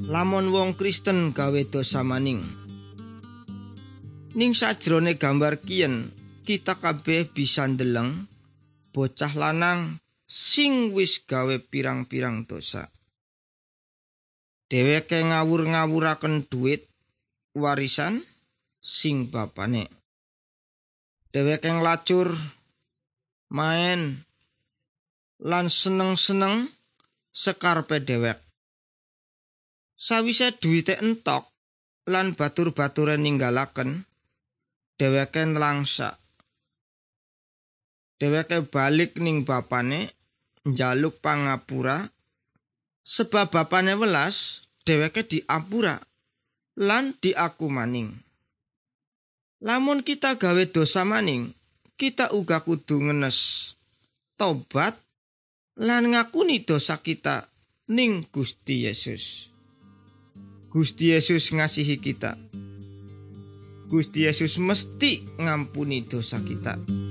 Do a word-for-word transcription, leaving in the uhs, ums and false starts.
Lamun wong Kristen gawe dosa maning, ning sajrone gambar kiyen kita kabeh bisa ndeleng bocah lanang sing wis gawe pirang-pirang dosa. Dheweke ngawur-ngawuraken duit warisan sing bapane. Dheweke nglacur, main lan seneng-seneng sekarepe dhewek. Sawise duwite entok lan batur-bature ninggalaken, dheweke nlangsak. Dheweke balik ning bapane njaluk pangapura, sebab bapane welas dheweke diapura lan diaku maning. Lamun kita gawe dosa maning, kita uga kudu ngenes tobat lan ngakuni dosa kita ning Gusti Yesus. Gusti Yesus ngasihi kita. Gusti Yesus mesti ngampuni dosa kita.